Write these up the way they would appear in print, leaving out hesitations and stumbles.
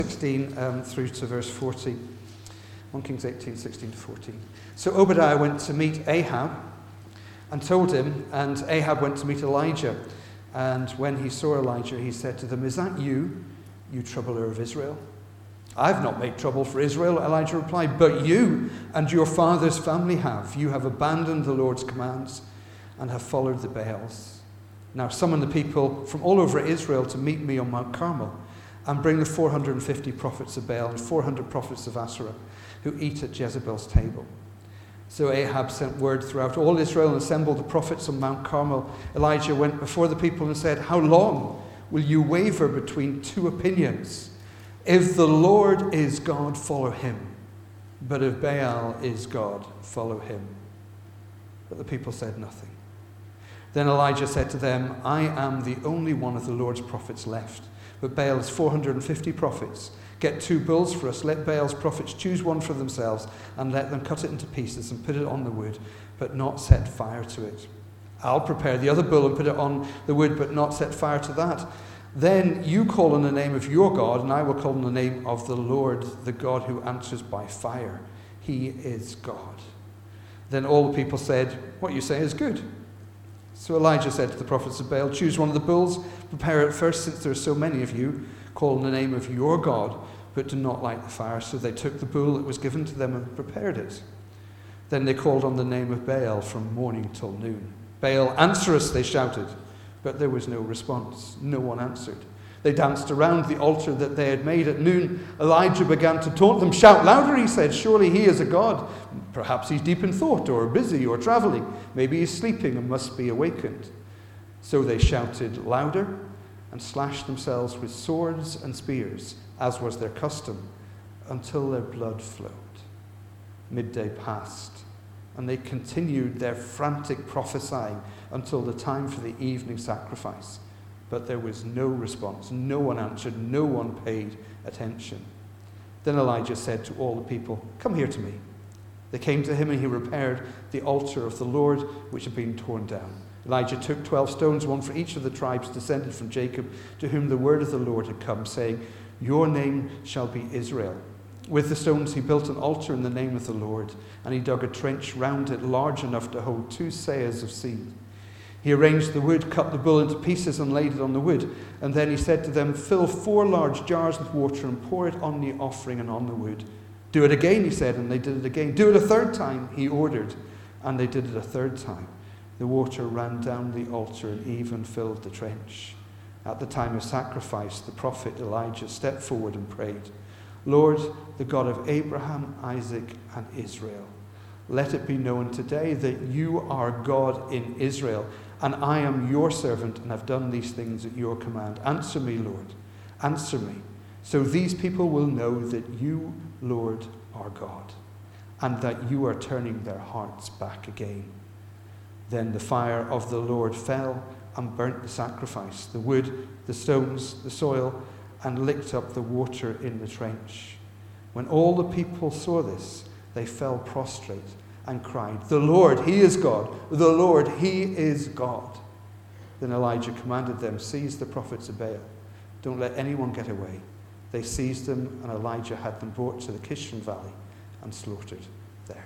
16 through to verse 14. 1 Kings 18, 16 to 14. So Obadiah went to meet Ahab and told him, and Ahab went to meet Elijah. And when he saw Elijah, he said to them, "Is that you, you troubler of Israel?" "I've not made trouble for Israel," Elijah replied, "but you and your father's family have. You have abandoned the Lord's commands and have followed the Baals. Now summon the people from all over Israel to meet me on Mount Carmel, and bring the 450 prophets of Baal and 400 prophets of Asherah who eat at Jezebel's table." So Ahab sent word throughout all Israel and assembled the prophets on Mount Carmel. Elijah went before the people and said, "How long will you waver between two opinions? If the Lord is God, follow him. But if Baal is God, follow him." But the people said nothing. Then Elijah said to them, "I am the only one of the Lord's prophets left, but Baal has 450 prophets. Get 2 bulls for us. Let Baal's prophets choose one for themselves, and let them cut it into pieces and put it on the wood, but not set fire to it. I'll prepare the other bull and put it on the wood, but not set fire to that. Then you call on the name of your God, and I will call on the name of the Lord, the God who answers by fire. He is God." Then all the people said, "What you say is good." So Elijah said to the prophets of Baal, "Choose one of the bulls, prepare it first, since there are so many of you. Call on the name of your God, but do not light the fire." So they took the bull that was given to them and prepared it. Then they called on the name of Baal from morning till noon. "Baal, answer us," they shouted. But there was no response. No one answered. They danced around the altar that they had made. At noon, Elijah began to taunt them. "Shout louder," he said. "Surely he is a god. Perhaps he's deep in thought, or busy, or traveling. Maybe he's sleeping and must be awakened." So they shouted louder and slashed themselves with swords and spears, as was their custom, until their blood flowed. Midday passed, and they continued their frantic prophesying until the time for the evening sacrifice. But there was no response. No one answered. No one paid attention. Then Elijah said to all the people, "Come here to me." They came to him, and he repaired the altar of the Lord, which had been torn down. Elijah took 12 stones, one for each of the tribes descended from Jacob, to whom the word of the Lord had come, saying, "Your name shall be Israel." With the stones he built an altar in the name of the Lord, and he dug a trench round it large enough to hold 2 seahs of seed. He arranged the wood, cut the bull into pieces, and laid it on the wood. And then he said to them, "Fill 4 large jars with water and pour it on the offering and on the wood." "Do it again," he said, and they did it again. "Do it a 3rd time," he ordered, and they did it a 3rd time. The water ran down the altar and even filled the trench. At the time of sacrifice, the prophet Elijah stepped forward and prayed, "Lord, the God of Abraham, Isaac, and Israel, let it be known today that you are God in Israel, and I am your servant and have done these things at your command. Answer me, Lord, answer me, so these people will know that you, Lord, are God, and that you are turning their hearts back again." Then the fire of the Lord fell and burnt the sacrifice, the wood, the stones, the soil, and licked up the water in the trench. When all the people saw this, they fell prostrate and cried, "The Lord, he is God! The Lord, he is God!" Then Elijah commanded them, "Seize the prophets of Baal. Don't let anyone get away." They seized them, and Elijah had them brought to the Kishon Valley and slaughtered there.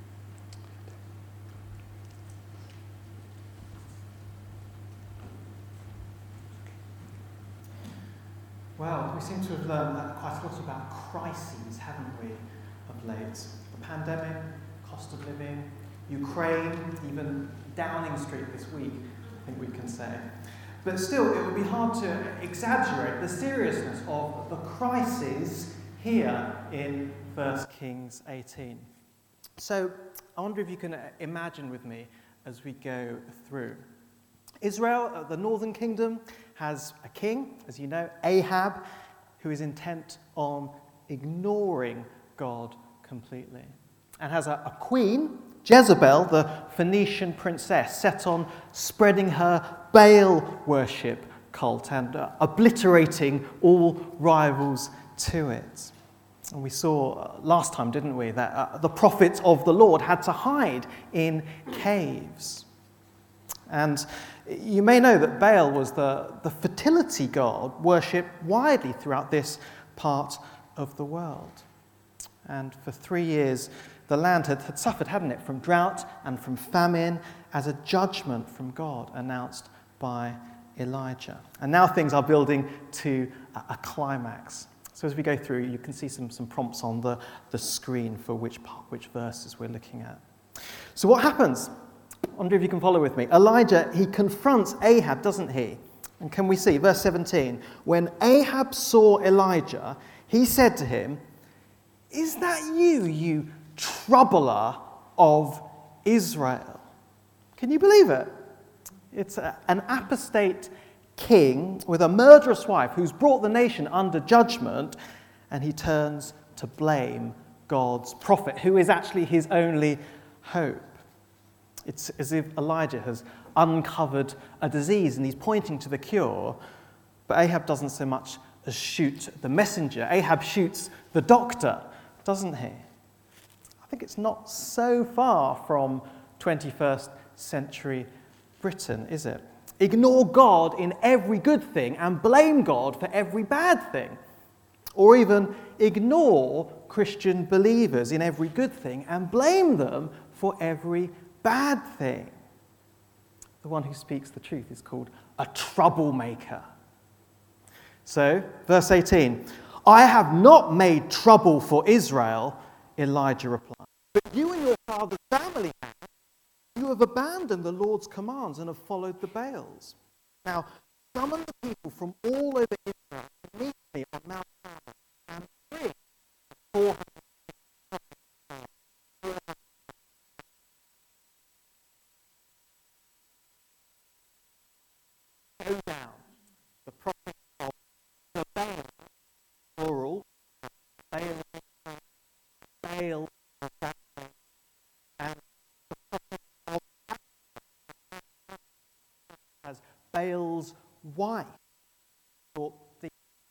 Well, we seem to have learned quite a lot about crises, haven't we, of late? The pandemic, cost of living, Ukraine, even Downing Street this week, I think we can say. But still, it would be hard to exaggerate the seriousness of the crisis here in 1 Kings 18. So, I wonder if you can imagine with me as we go through. Israel, the northern kingdom, has a king, as you know, Ahab, who is intent on ignoring God completely, and has a queen, Jezebel, the Phoenician princess, set on spreading her Baal worship cult and obliterating all rivals to it. And we saw last time, didn't we, that the prophets of the Lord had to hide in caves. And you may know that Baal was the fertility god worshipped widely throughout this part of the world. And for 3 years, the land had suffered, hadn't it, from drought and from famine as a judgment from God announced by Elijah. And now things are building to a climax. So as we go through, you can see some prompts on the screen for which verses we're looking at. So what happens? I wonder if you can follow with me. Elijah, he confronts Ahab, doesn't he? And can we see, verse 17, when Ahab saw Elijah, he said to him, "Is that you troubler of Israel?" Can you believe it? It's an apostate king with a murderous wife who's brought the nation under judgment, and he turns to blame God's prophet, who is actually his only hope. It's as if Elijah has uncovered a disease and he's pointing to the cure, but Ahab doesn't so much as shoot the messenger. Ahab shoots the doctor, doesn't he? I think it's not so far from 21st century Britain, is it? Ignore God in every good thing and blame God for every bad thing. Or even ignore Christian believers in every good thing and blame them for every bad thing. The one who speaks the truth is called a troublemaker. So, verse 18, "I have not made trouble for Israel," Elijah replied, "but you and your father's family have. You have abandoned the Lord's commands and have followed the Baals. Now, summon the people from all over Israel to meet me on Mount Carmel and bring 400 go down the prophet of the Baal, plural, Baal, and the prophet of as Baal's wife, or the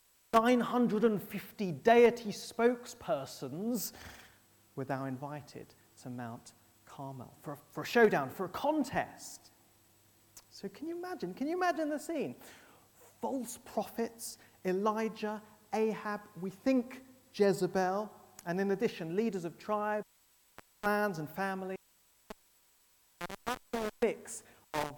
950 deity spokespersons were now invited to Mount Carmel for a showdown, for a contest. So can you imagine the scene? False prophets, Elijah, Ahab, we think Jezebel, and in addition, leaders of tribes, clans and families. A mix of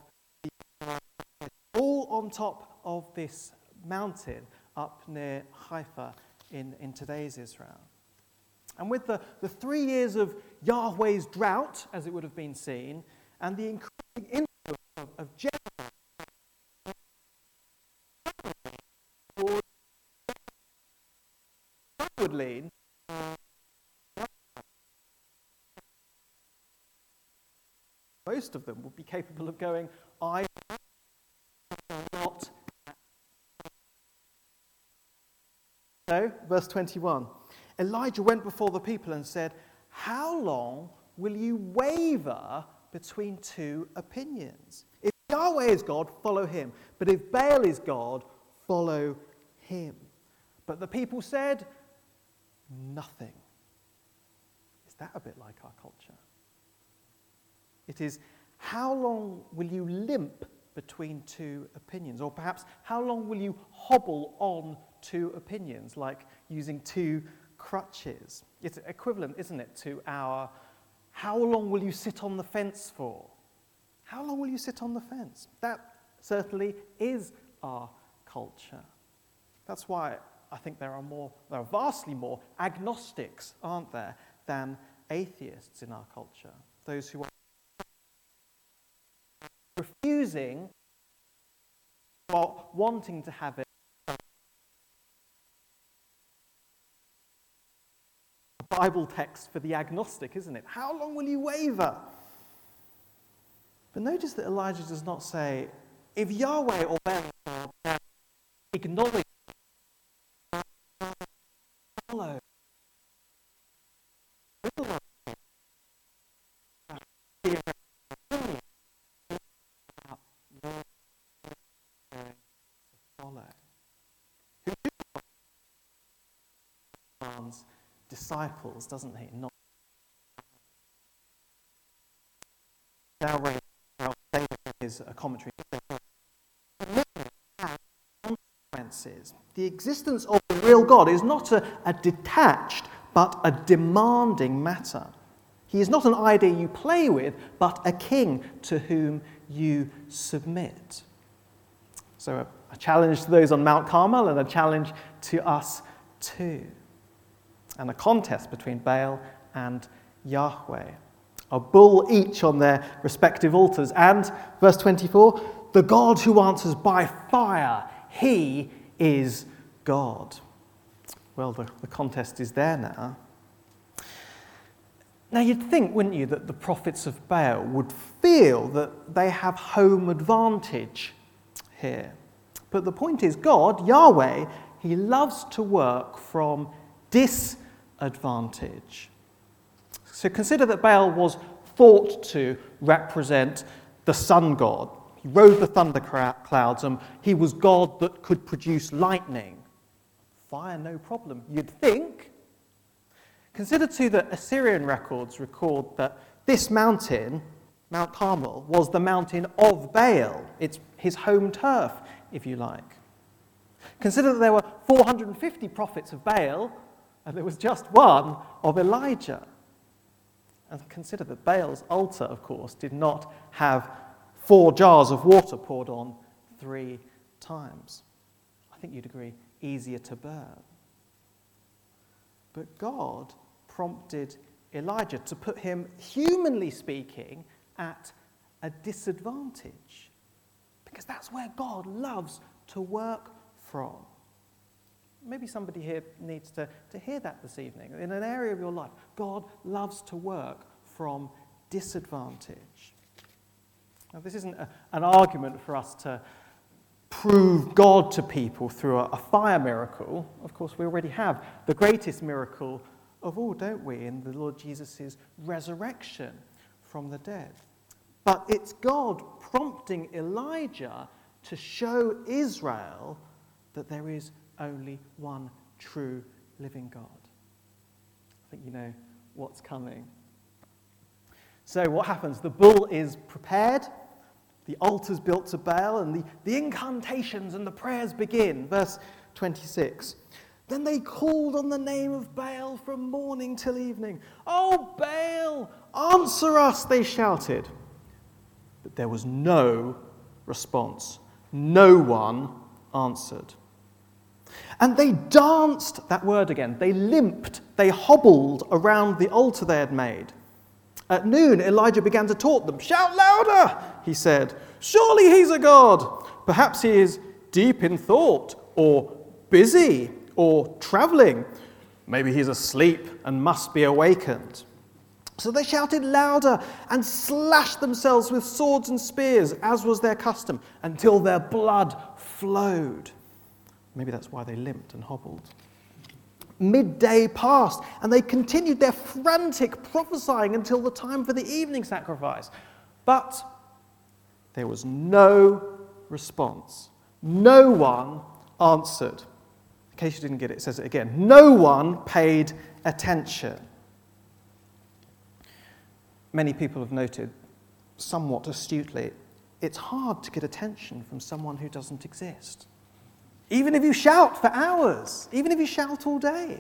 all on top of this mountain up near Haifa in today's Israel. And with the 3 years of Yahweh's drought, as it would have been seen, and the increasing influence of Jezebel, would lean most of them would be capable of going, "I am not." So, verse 21, Elijah went before the people and said, "How long will you waver between two opinions? If Yahweh is God, follow him. But if Baal is God, follow him." But the people said, "Nothing." Is that a bit like our culture? It is, how long will you limp between two opinions? Or perhaps, how long will you hobble on two opinions, like using two crutches? It's equivalent, isn't it, to our, how long will you sit on the fence for? How long will you sit on the fence? That certainly is our culture. That's why I think there are vastly more agnostics, aren't there, than atheists in our culture. Those who are refusing or wanting to have it a Bible text for the agnostic, isn't it? How long will you waver? But notice that Elijah does not say, if Yahweh or Baal acknowledge, follow. Disciples, doesn't he? Not now. David is a commentary. Consequences. The existence of the real God is not a detached but a demanding matter. He is not an idea you play with, but a king to whom you submit. So a challenge to those on Mount Carmel and a challenge to us too. And a contest between Baal and Yahweh. A bull each on their respective altars. And, verse 24, the God who answers by fire, he is God. Well, the contest is there now. Now, you'd think, wouldn't you, that the prophets of Baal would feel that they have home advantage here. But the point is, God, Yahweh, he loves to work from disadvantage. So consider that Baal was thought to represent the sun god. He rode the thunder clouds, and he was God that could produce lightning. Fire, no problem, you'd think. Consider too that Assyrian records record that this mountain, Mount Carmel, was the mountain of Baal. It's his home turf, if you like. Consider that there were 450 prophets of Baal, and there was just one of Elijah. And consider that Baal's altar, of course, did not have 4 jars of water poured on 3 times. I think you'd agree, easier to burn. But God prompted Elijah to put him, humanly speaking, at a disadvantage. Because that's where God loves to work from. Maybe somebody here needs to hear that this evening. In an area of your life, God loves to work from disadvantage. Now, this isn't an argument for us to prove God to people through a fire miracle. Of course, we already have the greatest miracle of all, don't we, in the Lord Jesus' resurrection from the dead. But it's God prompting Elijah to show Israel that there is only one true living God. I think you know what's coming. So what happens? The bull is prepared, the altar's built to Baal, and the incantations and the prayers begin. Verse 26. Then they called on the name of Baal from morning till evening. "Oh, Baal, answer us," they shouted. But there was no response. No one answered. And they danced, that word again, they limped, they hobbled around the altar they had made. At noon, Elijah began to taunt them. "Shout louder," he said. "Surely he's a god. Perhaps he is deep in thought, or busy, or traveling. Maybe he's asleep and must be awakened." So they shouted louder and slashed themselves with swords and spears, as was their custom, until their blood flowed. Maybe that's why they limped and hobbled. Midday passed, and they continued their frantic prophesying until the time for the evening sacrifice. But there was no response. No one answered. In case you didn't get it, it says it again. No one paid attention. Many people have noted, somewhat astutely, it's hard to get attention from someone who doesn't exist. Even if you shout for hours, even if you shout all day.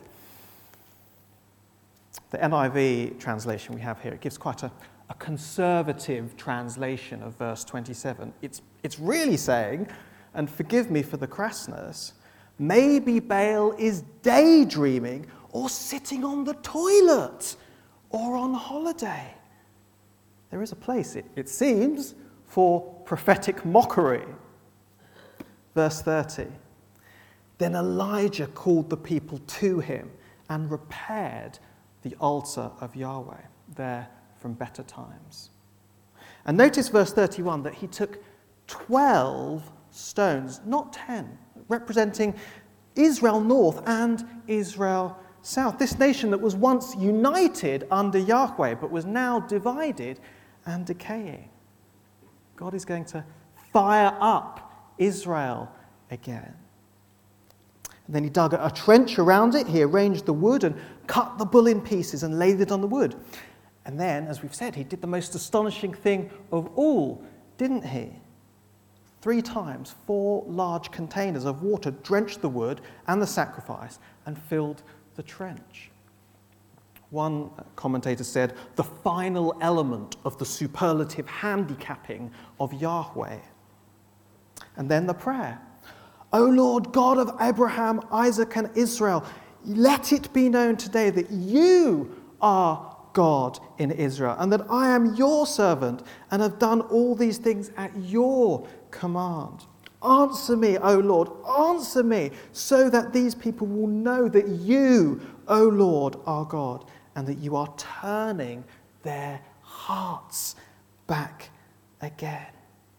The NIV translation we have here, it gives quite a conservative translation of verse 27. It's really saying, and forgive me for the crassness, maybe Baal is daydreaming or sitting on the toilet or on holiday. There is a place, it seems, for prophetic mockery. Verse 30. Then Elijah called the people to him and repaired the altar of Yahweh there from better times. And notice verse 31 that he took 12 stones, not 10, representing Israel North and Israel South. This nation that was once united under Yahweh but was now divided and decaying. God is going to fire up Israel again. And then he dug a trench around it. He arranged the wood and cut the bull in pieces and laid it on the wood. And then, as we've said, he did the most astonishing thing of all, didn't he? 3 times, 4 large containers of water drenched the wood and the sacrifice and filled the trench. One commentator said, the final element of the superlative handicapping of Yahweh. And then the prayer. O Lord God of Abraham, Isaac, and Israel, let it be known today that you are God in Israel, and that I am your servant and have done all these things at your command. Answer me, O Lord, answer me, so that these people will know that you, O Lord, are God, and that you are turning their hearts back again.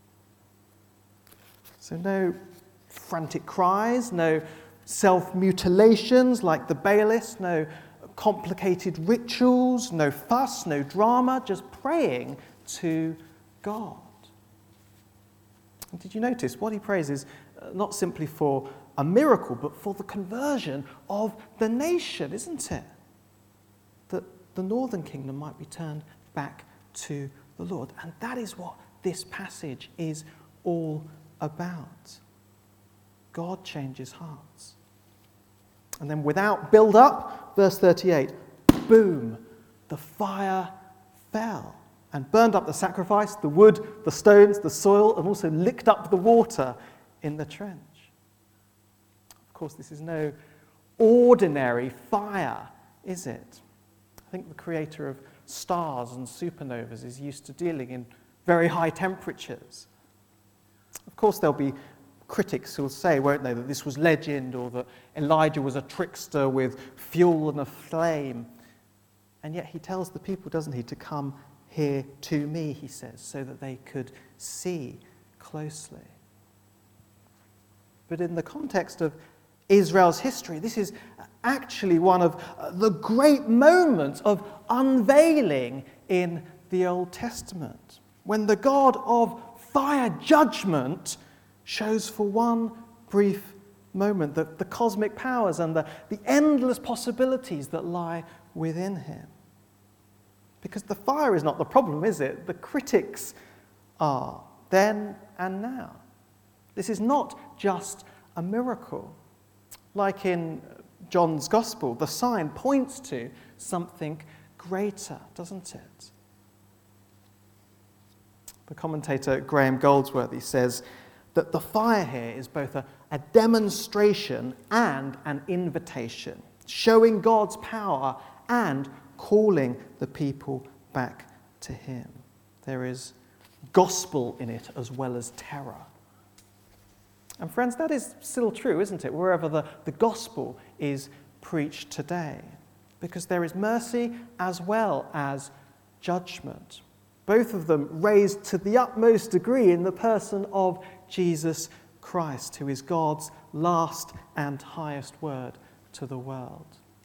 So no frantic cries, no self-mutilations like the Baalists, no complicated rituals, no fuss, no drama, just praying to God. And did you notice what he prays is not simply for a miracle, but for the conversion of the nation, isn't it? That the northern kingdom might be turned back to the Lord. And that is what this passage is all about. God changes hearts. And then without build-up, verse 38, boom, the fire fell and burned up the sacrifice, the wood, the stones, the soil, and also licked up the water in the trench. Of course, this is no ordinary fire, is it? I think the creator of stars and supernovas is used to dealing in very high temperatures. Of course, there'll be critics who will say, won't they, that this was legend or that Elijah was a trickster with fuel and a flame. And yet he tells the people, doesn't he, to come here to me, he says, so that they could see closely. But in the context of Israel's history, this is actually one of the great moments of unveiling in the Old Testament, when the God of fire judgment shows for one brief moment the cosmic powers and the endless possibilities that lie within him. Because the fire is not the problem, is it? The critics are, then and now. This is not just a miracle. Like in John's Gospel, the sign points to something greater, doesn't it? The commentator Graham Goldsworthy says that the fire here is both a demonstration and an invitation, showing God's power and calling the people back to him. There is gospel in it as well as terror. And friends, that is still true, isn't it, wherever the gospel is preached today, because there is mercy as well as judgment, both of them raised to the utmost degree in the person of Jesus Christ, who is God's last and highest word to the world.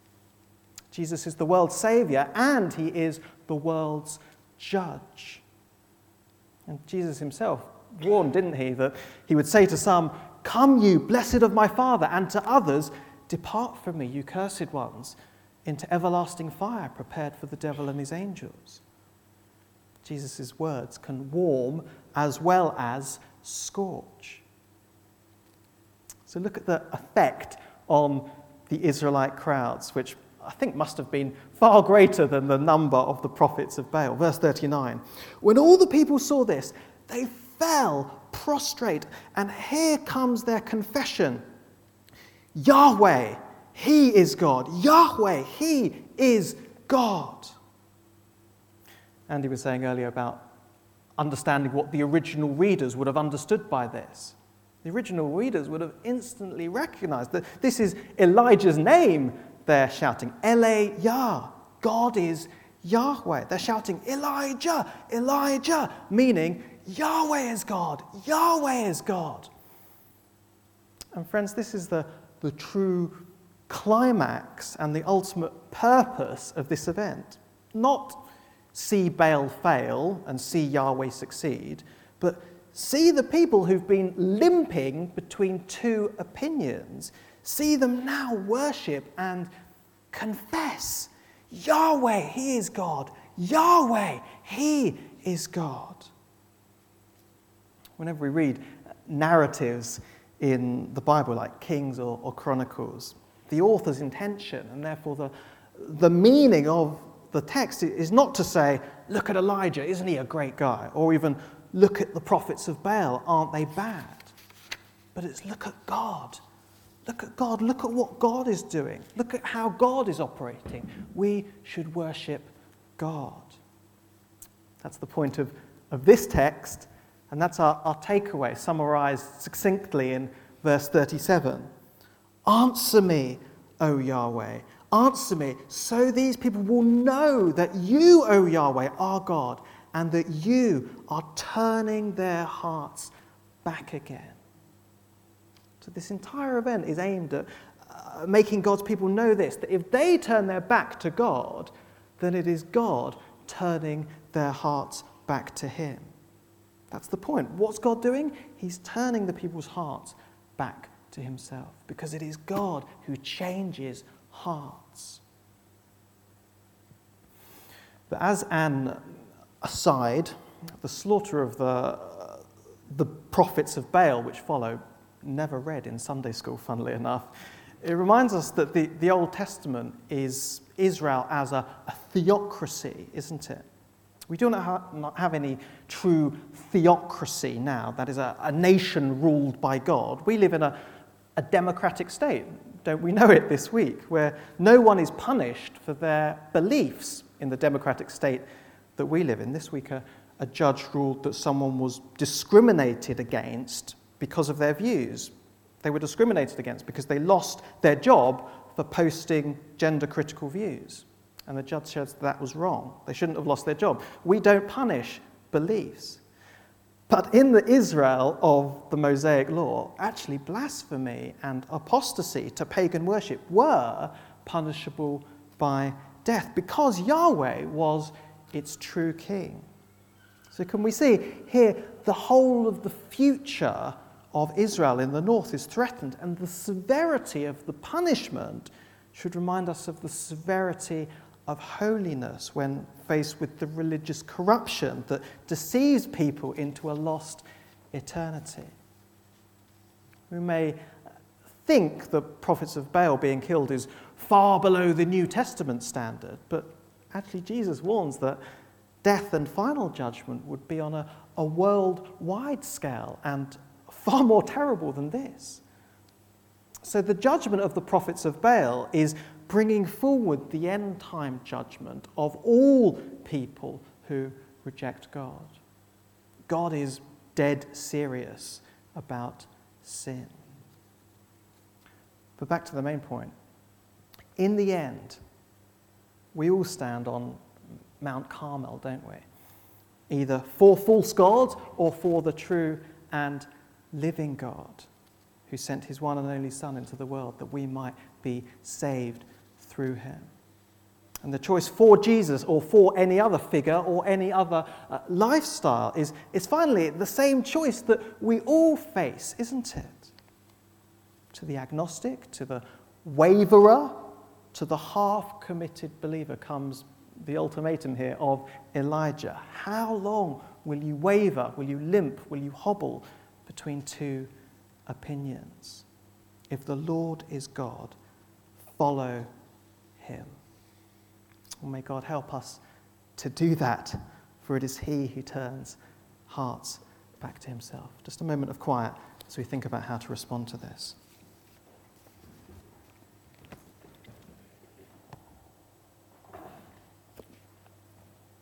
Jesus is the world's saviour, and he is the world's judge. And Jesus himself warned, didn't he, that he would say to some, "Come you, blessed of my Father," and to others, "Depart from me, you cursed ones, into everlasting fire prepared for the devil and his angels." Jesus' words can warm as well as scorch. So look at the effect on the Israelite crowds, which I think must have been far greater than the number of the prophets of Baal. Verse 39, when all the people saw this, they fell prostrate, and here comes their confession. Yahweh, he is God. Yahweh, he is God. Andy was saying earlier about understanding what the original readers would have understood by this. The original readers would have instantly recognized that this is Elijah's name they're shouting. Ele-Yah, God is Yahweh. They're shouting, Elijah, Elijah, meaning Yahweh is God, Yahweh is God. And friends, this is the true climax and the ultimate purpose of this event. Not see Baal fail and see Yahweh succeed, but see the people who've been limping between two opinions, see them now worship and confess, Yahweh, he is God. Yahweh, he is God. Whenever we read narratives in the Bible, like Kings or Chronicles. The author's intention, and therefore the meaning of the text, is not to say, look at Elijah, isn't he a great guy? Or even, look at the prophets of Baal, aren't they bad? But it's look at God. Look at God. Look at what God is doing. Look at how God is operating. We should worship God. That's the point of this text, and that's our takeaway, summarized succinctly in verse 37. Answer me, O Yahweh. Answer me, so these people will know that you, O Yahweh, are God, and that you are turning their hearts back again. So this entire event is aimed at making God's people know this, that if they turn their back to God, then it is God turning their hearts back to him. That's the point. What's God doing? He's turning the people's hearts back to himself, because it is God who changes hearts. But as an aside, the slaughter of the prophets of Baal, which follow, never read in Sunday school, funnily enough, it reminds us that the Old Testament is Israel as a theocracy, isn't it? We do not have any true theocracy now, that is a nation ruled by God. We live in a democratic state, don't we know it this week, where no one is punished for their beliefs in the democratic state that we live in. This week a judge ruled that someone was discriminated against because of their views. They were discriminated against because they lost their job for posting gender-critical views. And the judge said that was wrong. They shouldn't have lost their job. We don't punish beliefs. But in the Israel of the Mosaic law, actually blasphemy and apostasy to pagan worship were punishable by death, because Yahweh was its true king. So can we see here the whole of the future of Israel in the north is threatened, and the severity of the punishment should remind us of the severity of holiness when faced with the religious corruption that deceives people into a lost eternity. We may think the prophets of Baal being killed is far below the New Testament standard, but actually Jesus warns that death and final judgment would be on a worldwide scale and far more terrible than this. So the judgment of the prophets of Baal is bringing forward the end-time judgment of all people who reject God. God is dead serious about sin. But back to the main point. In the end, we all stand on Mount Carmel, don't we? Either for false gods or for the true and living God, who sent his one and only Son into the world that we might be saved through him. And the choice for Jesus or for any other figure or any other lifestyle is finally the same choice that we all face, isn't it? To the agnostic, to the waverer, to the half-committed believer comes the ultimatum here of Elijah. How long will you waver? Will you limp? Will you hobble between two opinions? If the Lord is God, follow him. Well, may God help us to do that, for it is he who turns hearts back to himself. Just a moment of quiet as we think about how to respond to this.